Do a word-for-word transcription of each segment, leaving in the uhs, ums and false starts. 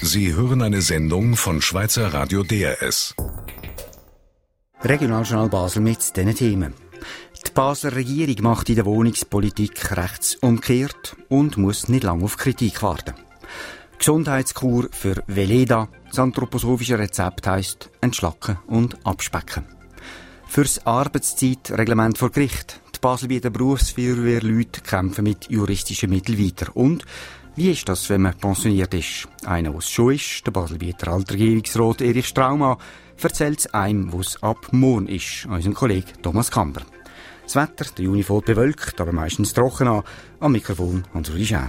Sie hören eine Sendung von Schweizer Radio D R S. Regionaljournal Basel mit diesen Themen. Die Basler Regierung macht in der Wohnungspolitik rechts umgekehrt und muss nicht lange auf Kritik warten. Gesundheitskur für Veleda. Das anthroposophische Rezept heisst entschlacken und abspecken. Fürs Arbeitszeitreglement vor Gericht. Die Baselbieter Berufsfeuerwehrleute kämpfen mit juristischen Mitteln weiter. Und wie ist das, wenn man pensioniert ist? Einer, der es schon ist, der Baselbieter Altregierungsrat Erich Straumann, erzählt es einem, wo es ab morgen ist, unserem Kollegen Thomas Kamber. Das Wetter, der Juni voll bewölkt, aber meistens trocken an. Am Mikrofon Hans-Rudi Schär.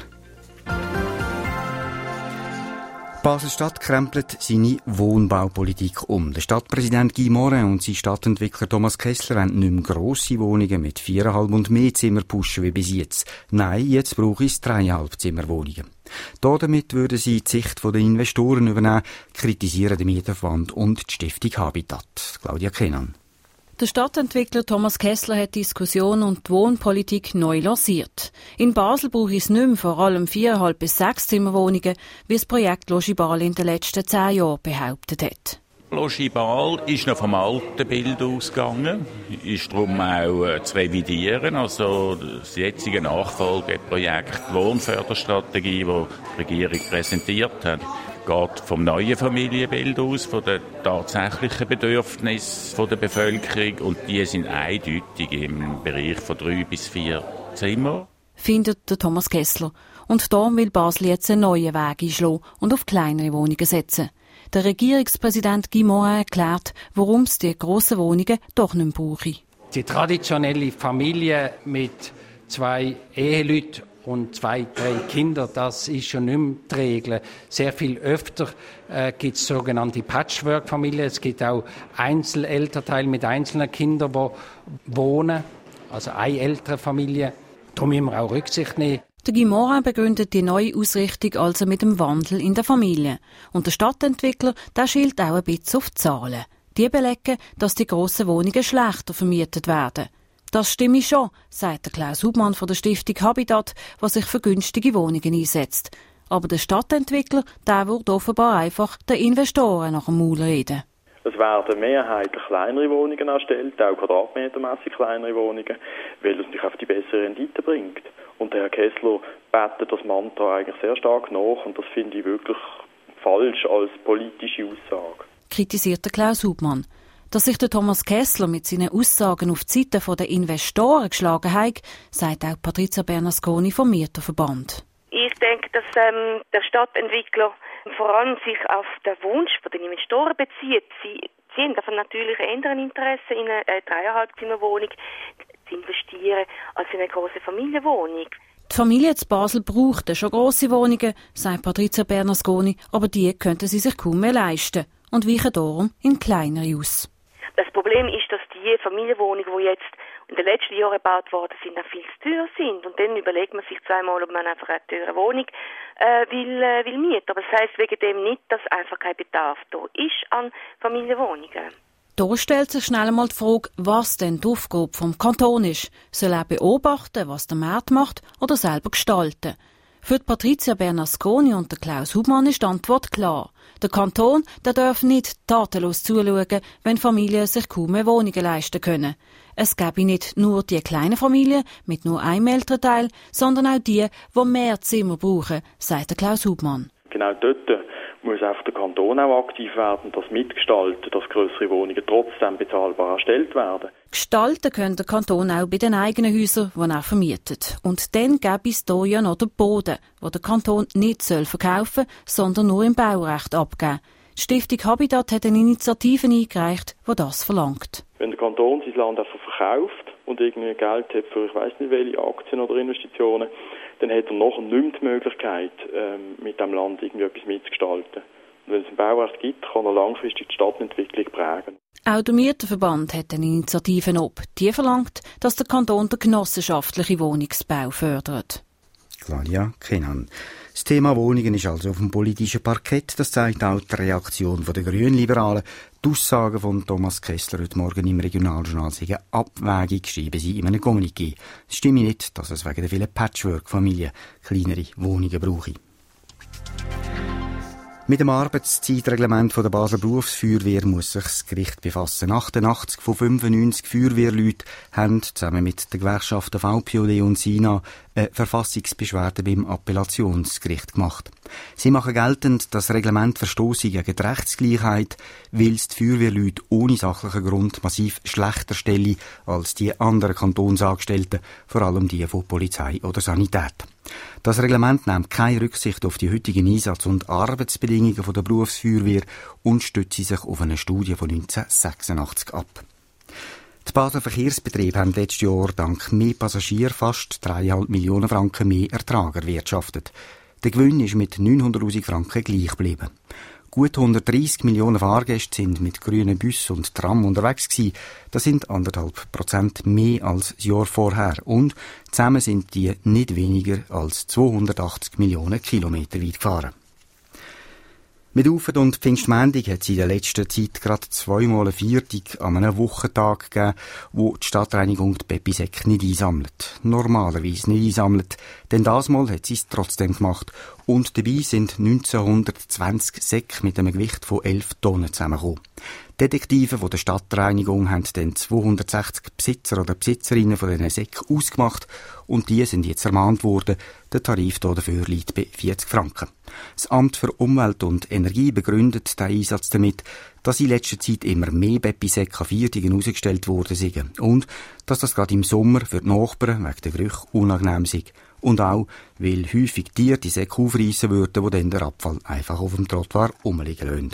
Basel-Stadt krempelt seine Wohnbaupolitik um. Der Stadtpräsident Guy Morin und sein Stadtentwickler Thomas Kessler wollen nicht mehr grosse Wohnungen mit viereinhalb und mehr Zimmer pushen wie bis jetzt. Nein, jetzt brauche es dreieinhalb Zimmerwohnungen. Damit würden sie die Sicht der Investoren übernehmen, kritisieren den Mieterverband und die Stiftung Habitat. Claudia Kenan. Der Stadtentwickler Thomas Kessler hat die Diskussion und die Wohnpolitik neu lanciert. In Basel brauche es nicht mehr vor allem viereinhalb bis sechs Zimmerwohnungen, wie das Projekt Logibal in den letzten zehn Jahren behauptet hat. Logibal ist noch vom alten Bild ausgegangen, ist darum auch äh, zu revidieren. Also das jetzige Nachfolgeprojekt Wohnförderstrategie, das die Regierung präsentiert hat, geht vom neuen Familienbild aus, von den tatsächlichen Bedürfnissen der Bevölkerung, und die sind eindeutig im Bereich von drei bis vier Zimmer. Findet der Thomas Kessler. Und darum will Basel jetzt einen neuen Weg einschlagen und auf kleinere Wohnungen setzen. Der Regierungspräsident Guy Morin erklärt, warum es die grossen Wohnungen doch nicht mehr brauche. Die traditionelle Familie mit zwei Eheleuten und zwei, drei Kinder, das ist schon nicht mehr die Regel. Sehr viel öfter äh, gibt es sogenannte Patchwork-Familien. Es gibt auch Einzelelternteile mit einzelnen Kindern, die wohnen, also eine ältere Familie. Da müssen wir auch Rücksicht nehmen. Der Guy Morin begründet die neue Ausrichtung also mit dem Wandel in der Familie. Und der Stadtentwickler, der schielt auch ein bisschen auf die Zahlen. Die belegen, dass die grossen Wohnungen schlechter vermietet werden. Das stimme schon, sagt der Klaus Hubmann von der Stiftung Habitat, der sich für günstige Wohnungen einsetzt. Aber der Stadtentwickler, der würde offenbar einfach den Investoren nach dem Maul reden. Es werden mehrheitlich kleinere Wohnungen erstellt, auch quadratmetermässig kleinere Wohnungen, weil es natürlich auf die bessere Rendite bringt. Und der Herr Kessler betet das Mantra eigentlich sehr stark nach, und das finde ich wirklich falsch als politische Aussage. Kritisiert der Klaus Hubmann. Dass sich der Thomas Kessler mit seinen Aussagen auf die Seite der Investoren geschlagen hat, sagt auch Patrizia Bernasconi vom Mieterverband. Ich denke, dass ähm, der Stadtentwickler vor allem sich auf den Wunsch der Investoren bezieht. Sie, sie haben davon natürlich eher ein Interesse, in eine dreieinhalb Zimmerwohnung zu investieren, als in eine grosse Familienwohnung. Die Familie zu Basel braucht schon grosse Wohnungen, sagt Patrizia Bernasconi, aber die könnten sie sich kaum mehr leisten und weichen darum in kleinere aus. Das Problem ist, dass die Familienwohnungen, die jetzt in den letzten Jahren gebaut worden sind, auch viel zu teuer sind. Und dann überlegt man sich zweimal, ob man einfach eine teure Wohnung äh, will, äh, will mieten. Aber das heisst wegen dem nicht, dass einfach kein Bedarf da ist an Familienwohnungen. Da stellt sich schnell einmal die Frage, was denn die Aufgabe vom Kanton ist. Soll er beobachten, was der Markt macht, oder selber gestalten? Für die Patrizia Bernasconi und der Klaus Hubmann ist die Antwort klar. Der Kanton der darf nicht tatenlos zuschauen, wenn Familien sich kaum mehr Wohnungen leisten können. Es gäbe nicht nur die kleinen Familien mit nur einem Elternteil, sondern auch die, die mehr Zimmer brauchen, sagt der Klaus Hubmann. Genau dort muss einfach der Kanton auch aktiv werden, das mitgestalten, dass grössere Wohnungen trotzdem bezahlbar erstellt werden. Gestalten kann der Kanton auch bei den eigenen Häusern, die er vermietet. Und dann gäbe es hier ja noch den Boden, den der Kanton nicht verkaufen soll, sondern nur im Baurecht abgeben. Die Stiftung Habitat hat eine Initiative eingereicht, die das verlangt. Wenn der Kanton sein Land einfach verkauft und irgendwie Geld hat für ich weiss nicht welche Aktien oder Investitionen, dann hat er nachher nicht mehr die Möglichkeit, ähm, mit dem Land irgendwie etwas mitzugestalten. Und wenn es ein Baurecht gibt, kann er langfristig die Stadtentwicklung prägen. Auch der Mieterverband hat eine Initiative ob. Die verlangt, dass der Kanton den genossenschaftlichen Wohnungsbau fördert. Claudia Kenan. Das Thema Wohnungen ist also auf dem politischen Parkett. Das zeigt auch die Reaktion der Grünliberalen. Die Aussagen von Thomas Kessler heute Morgen im Regionaljournal sind abwägig, schreiben sie in einem Kommuniqué. Es stimme nicht, dass es wegen der vielen Patchwork-Familien kleinere Wohnungen brauche. Mit dem Arbeitszeitreglement der Basler Berufsfeuerwehr muss sich das Gericht befassen. achtundachtzig von fünfundneunzig Feuerwehrleuten haben zusammen mit den Gewerkschaften V P O D und SINA eine Verfassungsbeschwerde beim Appellationsgericht gemacht. Sie machen geltend, dass das Reglement verstosse gegen die Rechtsgleichheit, weil es die Feuerwehrleute ohne sachlichen Grund massiv schlechter stelle als die anderen Kantonsangestellten, vor allem die von Polizei oder Sanität. Das Reglement nimmt keine Rücksicht auf die heutigen Einsatz- und Arbeitsbedingungen der Berufsfeuerwehr und stützt sich auf eine Studie von neunzehnhundertsechsundachtzig ab. Die Basler Verkehrsbetriebe haben letztes Jahr dank mehr Passagieren fast drei Komma fünf Millionen Franken mehr Ertrag erwirtschaftet. Der Gewinn ist mit neunhunderttausend Franken gleich geblieben. Gut hundertdreissig Millionen Fahrgäste sind mit grünen Bussen und Tram unterwegs gewesen. Das sind anderthalb Prozent mehr als das Jahr vorher. Und zusammen sind die nicht weniger als zweihundertachtzig Millionen Kilometer weit gefahren. Mit Ufet und Pfingstmontag hat es in der letzten Zeit gerade zweimal eine Viertig an einem Wochentag gegeben, wo die Stadtreinigung die Bepisäcke nicht einsammelt. Normalerweise nicht einsammelt, denn das Mal hat sie es trotzdem gemacht. Und dabei sind neunzehnhundertzwanzig Säcke mit einem Gewicht von elf Tonnen zusammengekommen. Detektive von der Stadtreinigung haben dann zweihundertsechzig Besitzer oder Besitzerinnen von diesen Säcken ausgemacht und die sind jetzt ermahnt worden. Der Tarif dafür liegt bei vierzig Franken. Das Amt für Umwelt und Energie begründet den Einsatz damit, dass in letzter Zeit immer mehr Bepisäcke an Viertigen ausgestellt worden sind und dass das gerade im Sommer für die Nachbarn wegen der Gerüche unangenehm ist. Und auch, weil häufig Tiere die Säcke aufreissen würden, wo dann der Abfall einfach auf dem Trottoir rumliegen lassen.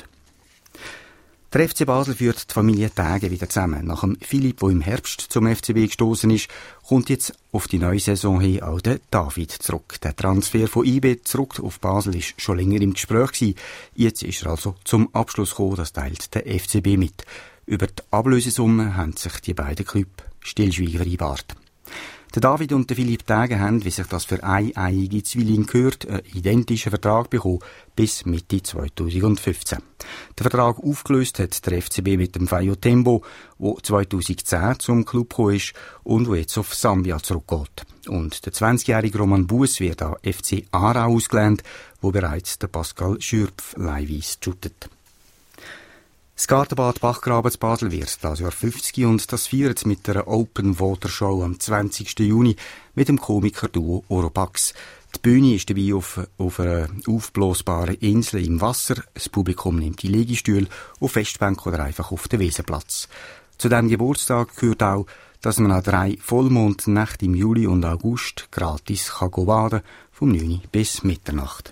Der F C Basel führt die Familie Tage wieder zusammen. Nach dem Philipp, der im Herbst zum F C B gestoßen ist, kommt jetzt auf die neue Saison hin auch der David zurück. Der Transfer von I B zurück auf Basel ist schon länger im Gespräch gewesen. Jetzt ist er also zum Abschluss gekommen, das teilt der F C B mit. Über die Ablösesumme haben sich die beiden Clubs stillschweigend vereinbart. Der David und der Philipp Tage haben, wie sich das für eineiige Zwillinge gehört, einen identischen Vertrag bekommen bis Mitte zweitausendfünfzehn. Der Vertrag aufgelöst hat der F C B mit dem Fayo Tembo, der zweitausendzehn zum Club gekommen ist und der jetzt auf Sambia zurückgeht. Und der zwanzigjährige Roman Buess wird an F C Aarau ausgelehnt, wo bereits der Pascal Schürpf leihweise shootet. Das Gartenbad Bachgraben zu Basel wird dieses Jahr fünfzig und das feiert mit einer Open Water Show am zwanzigsten Juni mit dem Komiker-Duo Oropax. Die Bühne ist dabei auf, auf einer aufblasbaren Insel im Wasser. Das Publikum nimmt die Liegestühle auf Festbänken oder einfach auf den Wiesenplatz. Zu diesem Geburtstag gehört auch, dass man an drei Vollmondnächten im Juli und August gratis kann baden kann, vom neun bis Mitternacht.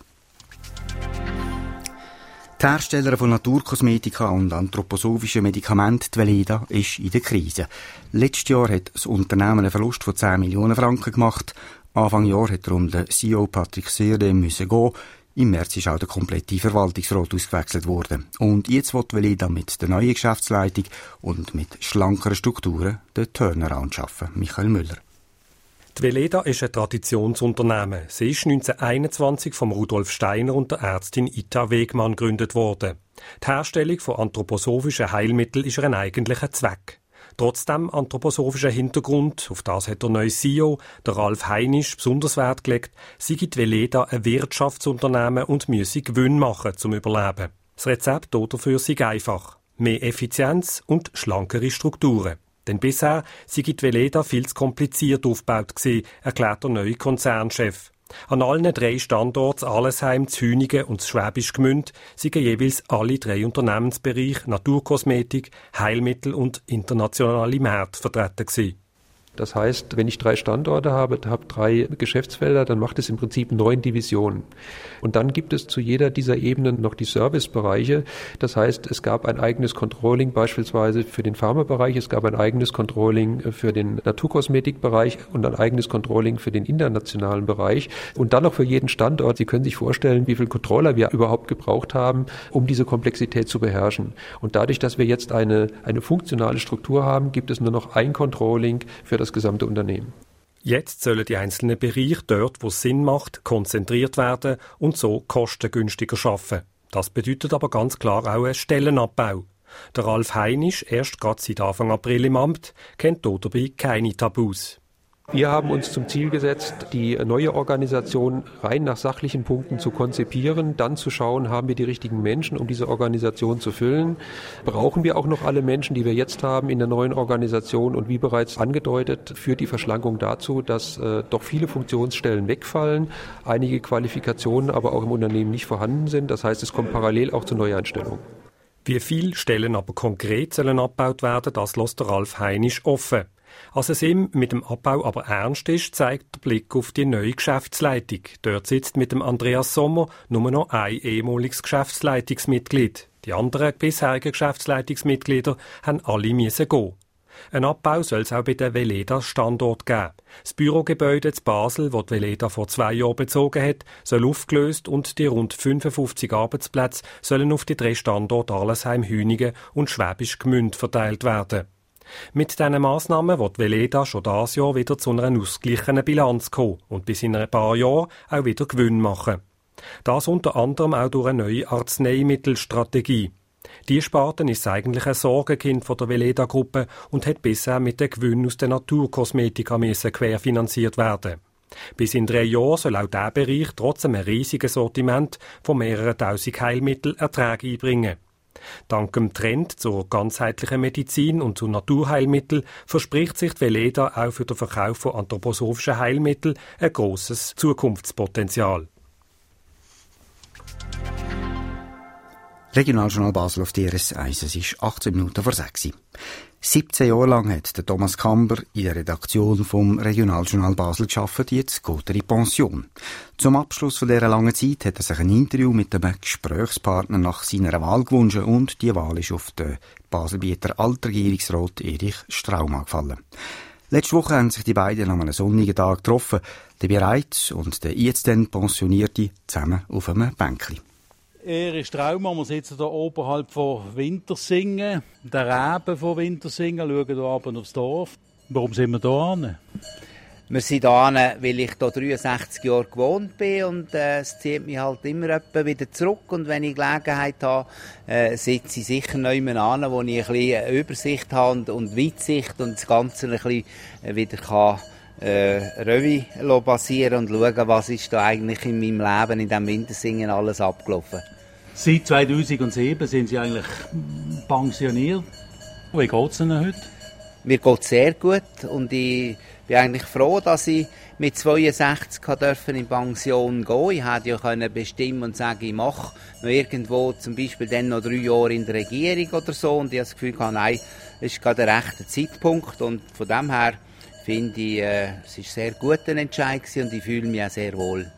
Die Hersteller von Naturkosmetika und anthroposophischen Medikamenten, die Veleda, ist in der Krise. Letztes Jahr hat das Unternehmen einen Verlust von zehn Millionen Franken gemacht. Anfang Jahr hat darum der C E O Patrick Serde müssen gehen. Im März ist auch der komplette Verwaltungsrat ausgewechselt worden. Und jetzt will Veleda mit der neuen Geschäftsleitung und mit schlankeren Strukturen den Turnaround schaffen. Michael Müller. Die Veleda ist ein Traditionsunternehmen. Sie ist neunzehnhunderteinundzwanzig vom Rudolf Steiner und der Ärztin Ita Wegmann gegründet worden. Die Herstellung von anthroposophischen Heilmitteln ist ein eigentlicher Zweck. Trotzdem anthroposophischer Hintergrund, auf das hat der neue C E O, der Ralf Heinisch, besonders Wert gelegt, sei die Veleda ein Wirtschaftsunternehmen und müsse Gewinn machen zum Überleben. Das Rezept dafür sei einfach. Mehr Effizienz und schlankere Strukturen. Denn bisher sei die Veleda viel zu kompliziert aufgebaut gewesen, erklärt der neue Konzernchef. An allen drei Standorten, Allesheim, Zhünigen und Schwäbisch Gmünd, seien jeweils alle drei Unternehmensbereiche Naturkosmetik, Heilmittel und internationale Märkte vertreten gewesen. Das heißt, wenn ich drei Standorte habe, habe drei Geschäftsfelder, dann macht es im Prinzip neun Divisionen. Und dann gibt es zu jeder dieser Ebenen noch die Servicebereiche. Das heißt, es gab ein eigenes Controlling beispielsweise für den Pharmabereich, es gab ein eigenes Controlling für den Naturkosmetikbereich und ein eigenes Controlling für den internationalen Bereich. Und dann noch für jeden Standort. Sie können sich vorstellen, wie viele Controller wir überhaupt gebraucht haben, um diese Komplexität zu beherrschen. Und dadurch, dass wir jetzt eine, eine funktionale Struktur haben, gibt es nur noch ein Controlling für das das gesamte Unternehmen. Jetzt sollen die einzelnen Bereiche dort, wo es Sinn macht, konzentriert werden und so kostengünstiger arbeiten. Das bedeutet aber ganz klar auch einen Stellenabbau. Der Ralf Heinisch, erst gerade seit Anfang April im Amt, kennt dabei keine Tabus. Wir haben uns zum Ziel gesetzt, die neue Organisation rein nach sachlichen Punkten zu konzipieren, dann zu schauen, haben wir die richtigen Menschen, um diese Organisation zu füllen. Brauchen wir auch noch alle Menschen, die wir jetzt haben in der neuen Organisation? Und wie bereits angedeutet, führt die Verschlankung dazu, dass äh, doch viele Funktionsstellen wegfallen, einige Qualifikationen aber auch im Unternehmen nicht vorhanden sind. Das heißt, es kommt parallel auch zu Neueinstellungen. Wie viele Stellen aber konkret sollen abgebaut werden, das lässt der Ralf Heinisch offen. Als es ihm mit dem Abbau aber ernst ist, zeigt der Blick auf die neue Geschäftsleitung. Dort sitzt mit dem Andreas Sommer nur noch ein ehemaliges Geschäftsleitungsmitglied. Die anderen bisherigen Geschäftsleitungsmitglieder haben alle müssen gehen. Ein Abbau soll es auch bei den Veleda-Standort geben. Das Bürogebäude in Basel, das die Veleda vor zwei Jahren bezogen hat, soll aufgelöst und die rund fünfundfünfzig Arbeitsplätze sollen auf die drei Standorte Arlesheim, Hüningen und Schwäbisch Gmünd verteilt werden. Mit diesen Massnahmen wird Veleda schon dieses Jahr wieder zu einer ausgeglichenen Bilanz kommen und bis in ein paar Jahren auch wieder Gewinn machen. Das unter anderem auch durch eine neue Arzneimittelstrategie. Die Sparte ist eigentlich ein Sorgenkind von der Veleda-Gruppe und hat bisher mit den Gewinnen aus der Naturkosmetika querfinanziert werden. Bis in drei Jahren soll auch dieser Bereich trotz einem riesigen Sortiment von mehreren tausend Heilmitteln Erträge einbringen. Dank dem Trend zur ganzheitlichen Medizin und zu Naturheilmitteln verspricht sich die Veleda auch für den Verkauf von anthroposophischen Heilmitteln ein grosses Zukunftspotenzial. Regionaljournal Basel auf D R S eins, es ist achtzehn Minuten vor sechs. siebzehn Jahre lang hat der Thomas Kamber in der Redaktion vom Regionaljournal Basel gearbeitet, jetzt geht er in Pension. Zum Abschluss von dieser langen Zeit hat er sich ein Interview mit einem Gesprächspartner nach seiner Wahl gewünscht und die Wahl ist auf den Baselbieter Altregierungsrat Erich Straumann gefallen. Letzte Woche haben sich die beiden an einem sonnigen Tag getroffen, der bereits und der jetzt dann Pensionierte zusammen auf einem Bänkli. Erich Straumann, wir sitzen hier oberhalb von Wintersingen, der Reben von Wintersingen, schauen hier runter aufs Dorf. Warum sind wir hier? Wir sind hier, weil ich hier dreiundsechzig Jahre gewohnt bin und äh, es zieht mich halt immer wieder zurück. Und wenn ich Gelegenheit habe, äh, sitze ich sicher noch jemand an, wo ich ein bisschen Übersicht habe und, und Weitsicht und das Ganze ein bisschen wieder kann äh, Revue passieren und schauen, was ist da eigentlich in meinem Leben, in diesem Wintersingen alles abgelaufen. Seit zweitausendsieben sind Sie eigentlich pensioniert. Wie geht es Ihnen heute? Mir geht es sehr gut und ich bin eigentlich froh, dass ich mit zweiundsechzig in Pension gehen konnte. Ich hätte ja können bestimmen und sagen, ich mache noch irgendwo zum Beispiel dann noch drei Jahre in der Regierung oder so. Und ich habe das Gefühl, nein, das ist gerade der rechte Zeitpunkt. Und von dem her finde ich, äh, es war ein sehr guter Entscheid und ich fühle mich auch sehr wohl.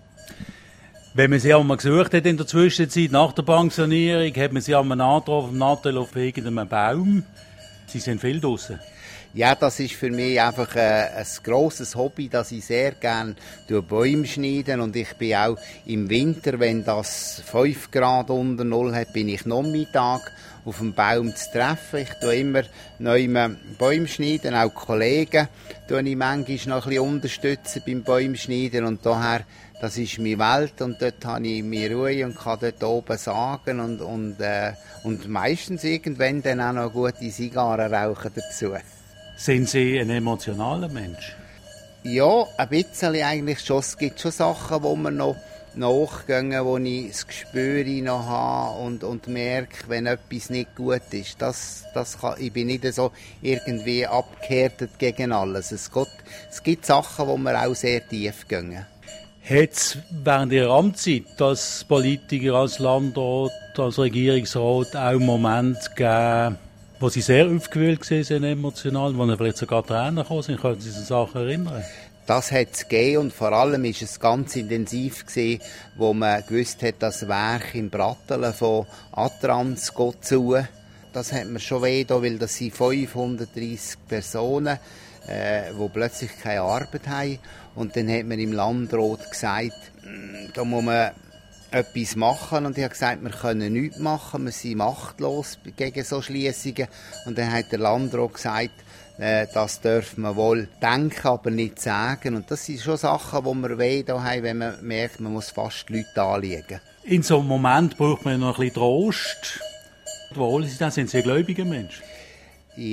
Wenn man Sie einmal gesucht hat in der Zwischenzeit, nach der Pensionierung, hat man Sie einmal angetroffen, am Nattel auf irgendeinem Baum. Sie sind viel draussen. Ja, das ist für mich einfach äh, ein grosses Hobby, dass ich sehr gerne Bäume schneide. Und ich bin auch im Winter, wenn das fünf Grad unter Null hat, bin ich Nachmittag auf dem Baum zu treffen. Ich tue immer neue Bäume schneiden, auch Kollegen tue ich manchmal noch ein bisschen unterstützen beim Bäumschneiden. Und daher, das ist meine Welt und dort habe ich meine Ruhe und kann dort oben sagen und, und, äh, und meistens irgendwann dann auch noch gute Zigarren rauchen dazu. Sind Sie ein emotionaler Mensch? Ja, ein bisschen eigentlich schon. Es gibt schon Sachen, wo man noch nachgehen, wo ich das Gespür noch habe und, und merke, wenn etwas nicht gut ist. Das, das kann, ich bin nicht so irgendwie abgehärtet gegen alles. Es gibt, es gibt Sachen, wo wir auch sehr tief gehen. Hat es während Ihrer Amtszeit als Politiker, als Landrat, als Regierungsrat auch Momente gegeben, wo Sie sehr aufgewühlt waren, emotional, wo Ihnen vielleicht sogar Tränen gekommen sind? Können Sie sich an Sachen erinnern? Das hat es gegeben und vor allem war es ganz intensiv gewesen, wo man gewusst hat, das Werk im Bratteln von Atrans geht zu. Das hat mir schon weh, weil das sind fünfhundertdreissig Personen, äh, die plötzlich keine Arbeit haben. Und dann hat man im Landrat gesagt, da muss man etwas machen. Und ich habe gesagt, wir können nichts machen, wir sind machtlos gegen so Schliessungen. Und dann hat der Landrat gesagt, äh, das dürfen wir wohl denken, aber nicht sagen. Und das sind schon Sachen, die wir weh da haben, wenn man merkt, man muss fast die Leute anliegen. In so einem Moment braucht man noch ein bisschen Trost. Wo holen Sie das? Sind Sie ein gläubiger Mensch? Ja,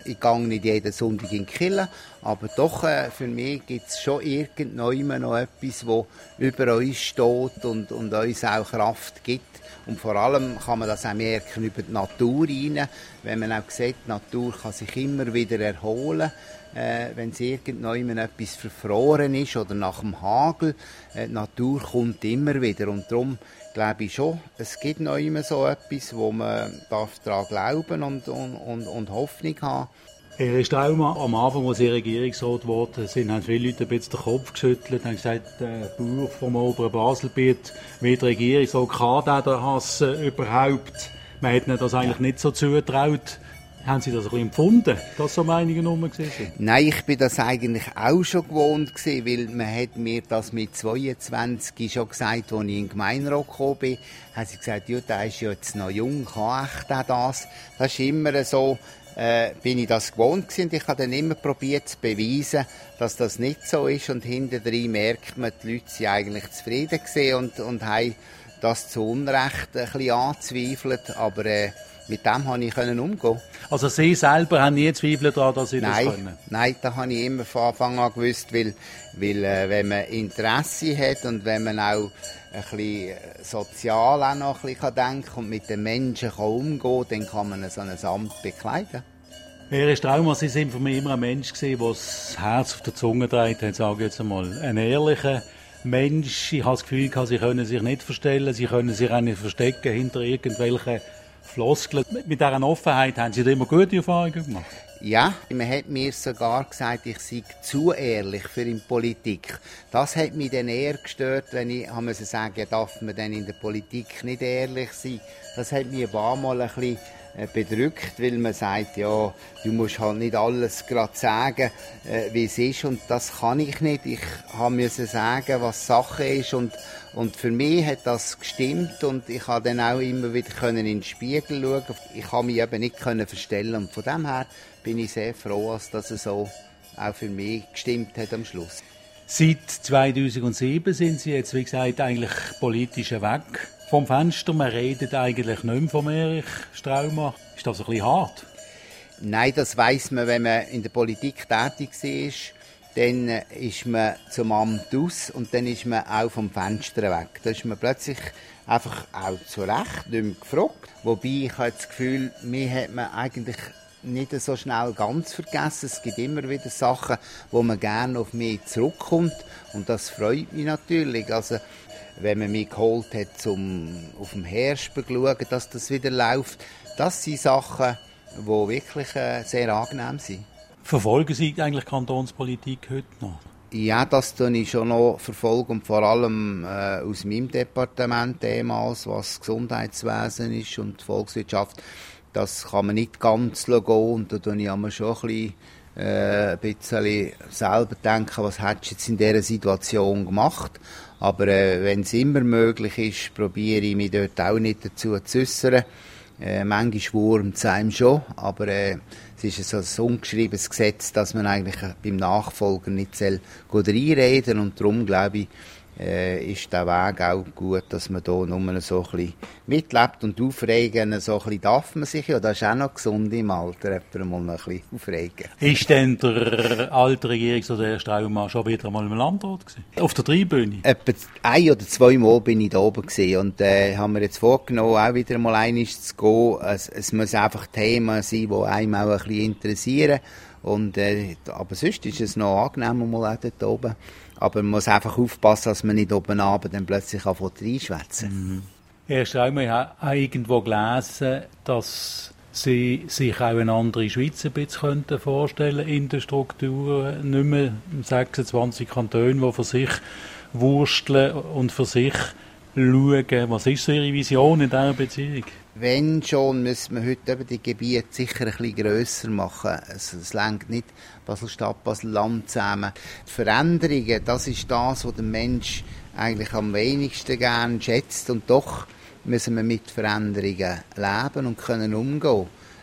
Ich gehe nicht jeden Sonntag in die Kirche, aber doch äh, für mich gibt es schon irgendwann noch etwas, das über uns steht und, und uns auch Kraft gibt. Und vor allem kann man das auch merken über die Natur rein, wenn man auch sieht, die Natur kann sich immer wieder erholen. Äh, wenn es irgendwann etwas verfroren ist oder nach dem Hagel, äh, die Natur kommt immer wieder. Und darum glaube ich schon, es gibt noch immer so etwas, wo man darf daran glauben und, und, und, und Hoffnung haben. Herr Straumann, am Anfang, als Sie Regierungsrat geworden sind, haben viele Leute ein bisschen den Kopf geschüttelt, haben gesagt, der Bauer vom oberen Baselbiet wird Regierungsrat, kann der den Hass äh, überhaupt? Man hätte ihnen das eigentlich ja. nicht so zugetraut. Haben Sie das ein bisschen empfunden, dass so Meinungen rum waren? Nein, ich bin das eigentlich auch schon gewohnt gewesen, weil man hat mir das mit zweiundzwanzig schon gesagt, als ich in den Gemeinderat gekommen bin. Haben sie gesagt, ja, der ist ja jetzt noch jung, kann echt auch das. Das ist immer so, äh, bin ich das gewohnt gewesen. Und ich habe dann immer probiert zu beweisen, dass das nicht so ist. Und hintendrein merkt man, die Leute sind eigentlich zufrieden gewesen und, und haben das zu Unrecht ein bisschen angezweifelt. Aber äh, mit dem konnte ich umgehen. Also Sie selber haben nie Zweifel daran, dass Sie nein, das können? Nein, das habe ich immer von Anfang an gewusst, weil, weil äh, wenn man Interesse hat und wenn man auch ein bisschen sozial auch noch ein bisschen denken und mit den Menschen kann umgehen, dann kann man so ein Amt bekleiden. Herr Straumann, Sie sind für mich immer ein Mensch gewesen, der das Herz auf der Zunge trägt, hat, sage ich jetzt einmal. Ein ehrlicher Mensch. Ich habe das Gefühl, Sie können sich nicht verstellen, Sie können sich auch nicht verstecken hinter irgendwelchen Floskeln. Mit dieser Offenheit haben Sie da immer gute Erfahrungen gemacht? Ja, man hat mir sogar gesagt, ich sei zu ehrlich für in Politik. Das hat mich dann eher gestört, wenn ich musste sagen, darf man denn in der Politik nicht ehrlich sein. Das hat mich ein paar Mal ein bisschen bedrückt, weil man sagt, ja, du musst halt nicht alles gerade sagen, äh, wie es ist, und das kann ich nicht. Ich musste sagen, was Sache ist, und, und für mich hat das gestimmt, und ich konnte dann auch immer wieder in den Spiegel schauen. Ich konnte mich eben nicht verstellen, und von dem her bin ich sehr froh, dass das so auch für mich gestimmt hat am Schluss. Seit zweitausendsieben sind Sie jetzt, wie gesagt, eigentlich politisch weg vom Fenster. Man redet eigentlich nicht mehr von Erich Straumann. Ist das ein bisschen hart? Nein, das weiss man, wenn man in der Politik tätig ist. Dann ist man zum Amt aus und dann ist man auch vom Fenster weg. Da ist man plötzlich einfach auch zu Recht nicht mehr gefragt. Wobei ich habe das Gefühl, mir hat man eigentlich nicht so schnell ganz vergessen. Es gibt immer wieder Sachen, wo man gerne auf mich zurückkommt, und das freut mich natürlich. Also, wenn man mich geholt hat, zum auf dem Hersper zu schauen, dass das wieder läuft, das sind Sachen, die wirklich äh, sehr angenehm sind. Verfolgen Sie eigentlich Kantonspolitik heute noch? Ja, das tue ich schon noch verfolgen, und vor allem äh, aus meinem Departement damals, was Gesundheitswesen ist und Volkswirtschaft. Das kann man nicht ganz gehen, und da tue ich immer schon ein bisschen, äh, ein bisschen selber denken, was hättest du jetzt in dieser Situation gemacht. Aber äh, wenn es immer möglich ist, probiere ich mich dort auch nicht dazu zu äußern. Äh, manchmal wurmt es einem schon, aber äh, es ist so ein ungeschriebenes Gesetz, dass man eigentlich beim Nachfolger nicht soll reinreden, und darum glaube ich, äh, ist der Weg auch gut, dass man da nur so ein bisschen mitlebt, und aufregen, so ein bisschen darf man sich ja, das ist auch noch gesund im Alter, jemand mal noch ein bisschen aufregen. Ist denn der alte Regierungsrat, der Herr Straumann, schon wieder einmal im Landrat gewesen? Auf der Tribüne? Etwa ein oder zwei Mal bin ich da oben gewesen, und äh, haben wir jetzt vorgenommen, auch wieder mal einmal zu gehen. Es, es muss einfach Themen sein, die einem auch ein bisschen interessieren. Und, äh, aber sonst ist es noch angenehm, mal auch dort oben. Aber man muss einfach aufpassen, dass man nicht oben abend dann plötzlich reinschwätzen. Mhm. Herr Straumann, ich habe irgendwo gelesen, dass Sie sich auch eine andere Schweiz ein bisschen vorstellen könnten in den Strukturen. Nicht mehr sechsundzwanzig Kantone, die für sich wursteln und für sich schauen. Was ist so Ihre Vision in dieser Beziehung? Wenn schon, müssen wir heute eben die Gebiete sicher ein bisschen grösser machen. Es, es reicht nicht Basel-Stadt, Basel-Land zusammen. Die Veränderungen, das ist das, was der Mensch eigentlich am wenigsten gern schätzt. Und doch müssen wir mit Veränderungen leben und können umgehen.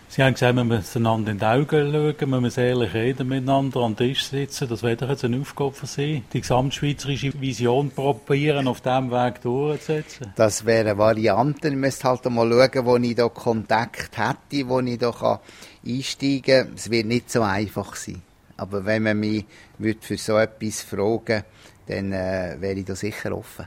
Sie haben gesagt, man muss einander in die Augen schauen, man muss ehrlich reden miteinander, an den Tisch sitzen. Das wäre doch jetzt eine Aufgabe für Sie, die gesamtschweizerische Vision probieren, auf diesem Weg durchzusetzen. Das wäre eine Variante. Ich müsste halt mal schauen, wo ich da Kontakt hätte, wo ich da einsteigen kann. Es wird nicht so einfach sein. Aber wenn man mich für so etwas fragen, dann äh, wäre ich da sicher offen.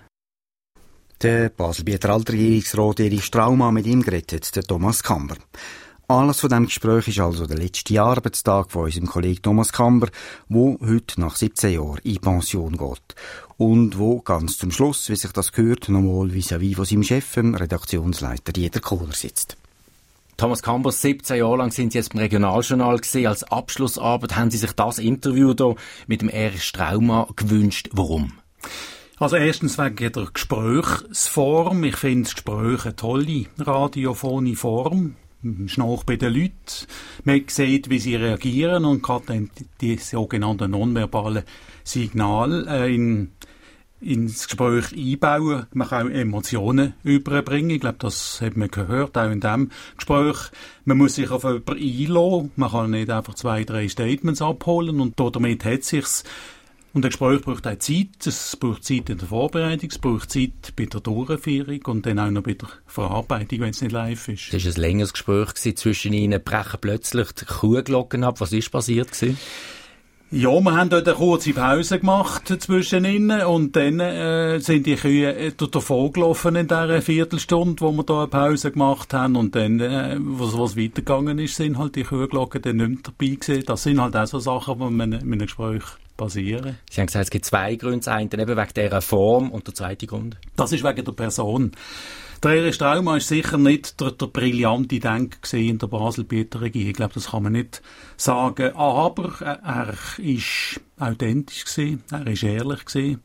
Der Baselbieter Altregierungsrat Erich Straumann, mit ihm geredet, der Thomas Kamber. Alles von diesem Gespräch ist also der letzte Arbeitstag von unserem Kollegen Thomas Kamber, der heute nach siebzehn Jahren in Pension geht. Und wo ganz zum Schluss, wie sich das gehört, nochmal vis-à-vis von seinem Chef, dem Redaktionsleiter Dieter Kohler, sitzt. Thomas Kamber, siebzehn Jahre lang sind Sie jetzt im Regionaljournal gewesen. Als Abschlussarbeit haben Sie sich das Interview hier mit dem Erich Straumann gewünscht. Warum? Also erstens wegen der Gesprächsform. Ich finde das Gespräch eine tolle radiophone Form. Schnach bei den Leuten. Man sieht, wie sie reagieren und kann dann die sogenannten nonverbalen Signale äh, in, ins Gespräch einbauen. Man kann auch Emotionen überbringen. Ich glaube, das hat man gehört, auch in diesem Gespräch. Man muss sich auf jemanden einlassen. Man kann nicht einfach zwei, drei Statements abholen und damit hat sich's. Und ein Gespräch braucht auch Zeit. Es braucht Zeit in der Vorbereitung, es braucht Zeit bei der Durchführung und dann auch noch bei der Verarbeitung, wenn es nicht live ist. Das war ein längeres Gespräch zwischen Ihnen. Brechen plötzlich die Kuhglocken ab. Was ist passiert gewesen? Ja, wir haben dort eine kurze Pause gemacht zwischen ihnen und dann äh, sind die Kühe davon gelaufen in dieser Viertelstunde, wo wir da eine Pause gemacht haben und dann, äh, was, was weitergegangen ist, sind halt die Kuhglocken dann nicht mehr dabei gewesen. Das sind halt auch so Sachen, die mit, mit einem Gespräch passieren. Sie haben gesagt, es gibt zwei Gründe. Das eine eben wegen dieser Form und der zweite Grund? Das ist wegen der Person. Der Erich Straumann ist sicher nicht der, der brillante Denker in der Baselbieter Regierung. Ich glaube, das kann man nicht sagen. Aber er ist authentisch gewesen, er ist ehrlich gewesen.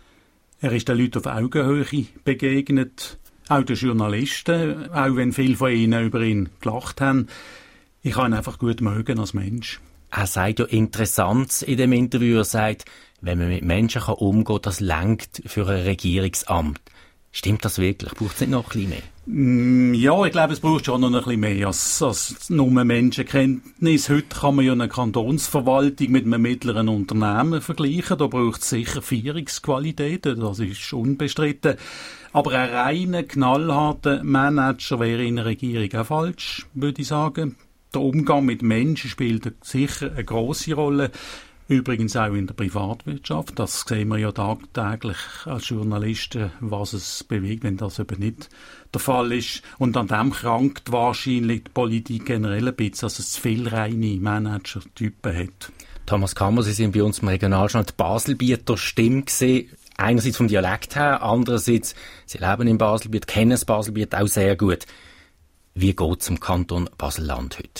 Er ist den Leuten auf Augenhöhe begegnet, auch den Journalisten, auch wenn viele von ihnen über ihn gelacht haben. Ich kann ihn einfach gut mögen als Mensch. Er sagt ja interessant in dem Interview, er sagt, wenn man mit Menschen umgehen kann, das reicht für ein Regierungsamt. Stimmt das wirklich? Braucht es nicht noch ein bisschen mehr? Ja, ich glaube, es braucht schon noch ein bisschen mehr als, als nur Menschenkenntnis. Heute kann man ja eine Kantonsverwaltung mit einem mittleren Unternehmen vergleichen. Da braucht es sicher Führungsqualitäten, das ist unbestritten. Aber ein reiner, knallharter Manager wäre in der Regierung auch falsch, würde ich sagen. Der Umgang mit Menschen spielt sicher eine grosse Rolle. Übrigens auch in der Privatwirtschaft. Das sehen wir ja tagtäglich als Journalisten, was es bewegt, wenn das eben nicht der Fall ist. Und an dem krankt wahrscheinlich die Politik generell ein bisschen, dass es zu viele reine Manager-Typen hat. Thomas Kammer, Sie sind bei uns im Regionaljournal die Baselbieter Stimme gewesen. Einerseits vom Dialekt her, andererseits, Sie leben in Baselbiet, kennen das Baselbiet auch sehr gut. Wie geht es im Kanton Basel-Land heute?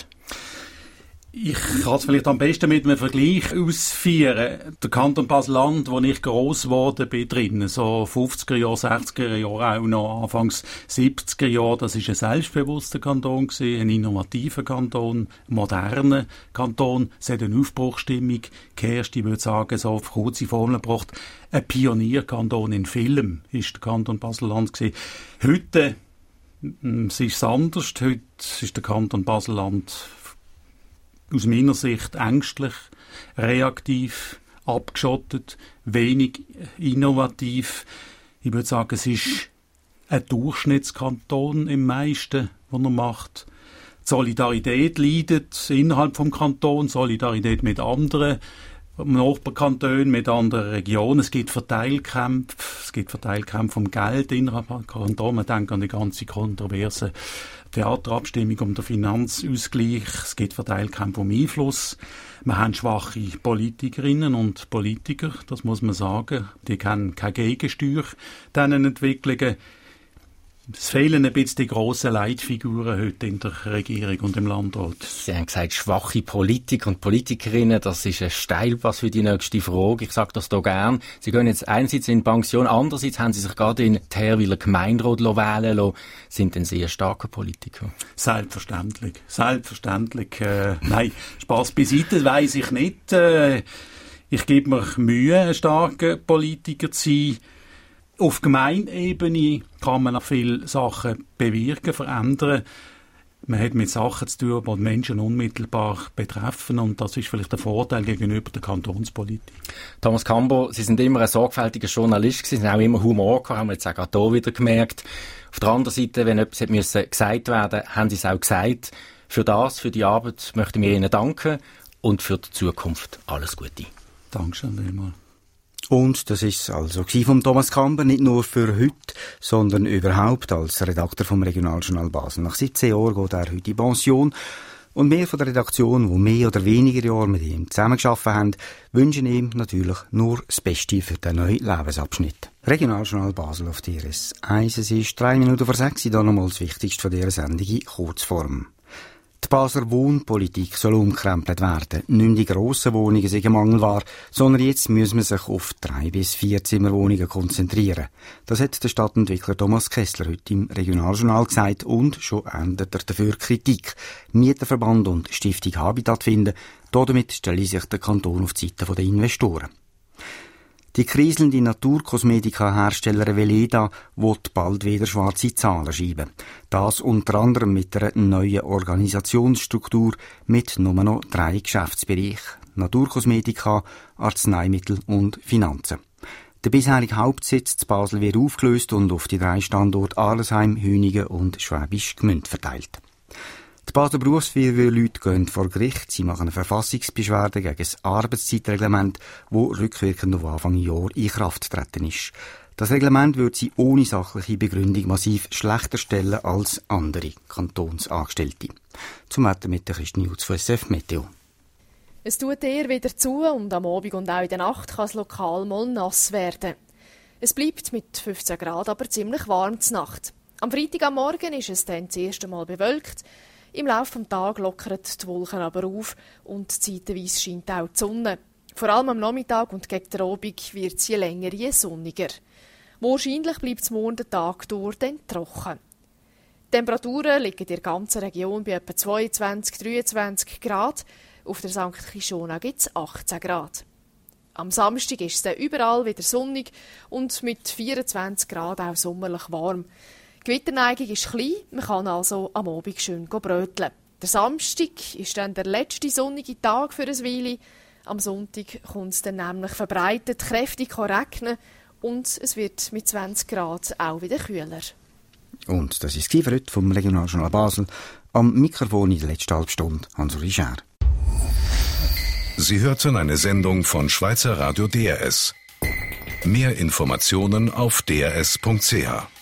Ich kann es vielleicht am besten mit einem Vergleich ausführen. Der Kanton Basel-Land, wo ich gross geworden bin, drin, so fünfziger Jahre, sechziger Jahre, auch noch Anfangs siebziger Jahre, das ist ein selbstbewusster Kanton gewesen, ein innovativer Kanton, ein moderner Kanton. Es hat eine Aufbruchstimmung geherrscht, ich würde sagen, so auf kurze Formeln gebracht. Ein Pionierkanton in Film ist der Kanton Basel-Land gewesen. Heute es ist anders. Heute ist der Kanton Basel-Land aus meiner Sicht ängstlich, reaktiv, abgeschottet, wenig innovativ. Ich würde sagen, es ist ein Durchschnittskanton im meisten, was er macht. Die Solidarität leidet innerhalb vom Kanton, Solidarität mit anderen Nachbarkantonen, mit anderen Regionen. Es gibt Verteilkämpfe, es gibt Verteilkämpfe um Geld innerhalb des Kantons. Man denkt an die ganze kontroverse Theaterabstimmung um den Finanzausgleich. Es gibt Verteilkämpfe um Einfluss. Wir haben schwache Politikerinnen und Politiker, das muss man sagen. Die kennen keine Gegensteuer diesen Entwicklungen. Es fehlen ein bisschen die grossen Leitfiguren heute in der Regierung und im Landrat. Sie haben gesagt, schwache Politiker und Politikerinnen, das ist ein Steilpass für die nächste Frage. Ich sage das hier gern. Sie gehen jetzt einerseits in Pension, andererseits haben Sie sich gerade in Therwiler Gemeinderat wählen lassen. Sind denn sehr starke Politiker? Selbstverständlich. Selbstverständlich. Äh, nein, Spass beiseite, weiss ich nicht. Äh, ich gebe mir Mühe, ein starker Politiker zu sein. Auf Gemeindeebene kann man noch viele Sachen bewirken, verändern. Man hat mit Sachen zu tun, die Menschen unmittelbar betreffen, und das ist vielleicht der Vorteil gegenüber der Kantonspolitik. Thomas Kambo, Sie sind immer ein sorgfältiger Journalist gewesen, Sie haben auch immer Humor gehabt, haben wir jetzt auch gerade hier wieder gemerkt. Auf der anderen Seite, wenn etwas hätte müssen gesagt werden, haben Sie es auch gesagt. Für das, für die Arbeit möchten wir Ihnen danken und für die Zukunft alles Gute. Dankeschön vielmals. Und das ist also von Thomas Kamber, nicht nur für heute, sondern überhaupt als Redakteur vom Regionaljournal Basel. Nach siebzehn Jahren geht er heute in Pension. Und wir von der Redaktion, die mehr oder weniger Jahre mit ihm zusammengearbeitet haben, wünschen ihm natürlich nur das Beste für den neuen Lebensabschnitt. Regionaljournal Basel auf D R S eins. Es ist drei Minuten vor sechs, da nochmal das Wichtigste von dieser Sendung in Kurzform. Die Basler Wohnpolitik soll umkrempelt werden. Nicht mehr die grossen Wohnungen sind mangelbar, sondern jetzt müssen wir sich auf drei bis vier Zimmerwohnungen konzentrieren. Das hat der Stadtentwickler Thomas Kessler heute im Regionaljournal gesagt, und schon ändert er dafür Kritik. Mieterverband und Stiftung Habitat finden, damit stelle sich der Kanton auf die Seite der Investoren. Die kriselnde Naturkosmetika-Hersteller Veleda will bald wieder schwarze Zahlen schreiben. Das unter anderem mit einer neuen Organisationsstruktur mit nur noch drei Geschäftsbereichen: Naturkosmetika, Arzneimittel und Finanzen. Der bisherige Hauptsitz zu Basel wird aufgelöst und auf die drei Standorte Arlesheim, Hüningen und Schwäbisch Gmünd verteilt. Die Basler Berufsfeuerwehrleute gehen vor Gericht. Sie machen eine Verfassungsbeschwerde gegen das Arbeitszeitreglement, das rückwirkend auf Anfang Jahr in Kraft getreten ist. Das Reglement würde sie ohne sachliche Begründung massiv schlechter stellen als andere Kantonsangestellte. Zum Wetter mit der Christine Jutz von S F Meteo. Es tut eher wieder zu und am Abend und auch in der Nacht kann es lokal mal nass werden. Es bleibt mit fünfzehn Grad aber ziemlich warm zur Nacht. Am Freitag am Morgen ist es dann das erste Mal bewölkt. Im Laufe des Tages lockern die Wolken aber auf und zeitweise scheint auch die Sonne. Vor allem am Nachmittag und gegen den Abend wird es je länger, je sonniger. Wahrscheinlich bleibt es morgen den Tag durch dann trocken. Die Temperaturen liegen in der ganzen Region bei etwa zweiundzwanzig, dreiundzwanzig Grad. Auf der Sankt Kishona gibt es achtzehn Grad. Am Samstag ist es dann überall wieder sonnig und mit vierundzwanzig Grad auch sommerlich warm. Die Gewitterneigung ist klein, man kann also am Abend schön bröteln. Der Samstag ist dann der letzte sonnige Tag für ein Weile. Am Sonntag kommt es dann nämlich verbreitet kräftig regnen und es wird mit zwanzig Grad auch wieder kühler. Und das ist es für heute vom Regionaljournal Basel. Am Mikrofon in der letzten halben Stunde Hans-Uli Schär. Sie hörten eine Sendung von Schweizer Radio D R S. Mehr Informationen auf d r s punkt c h.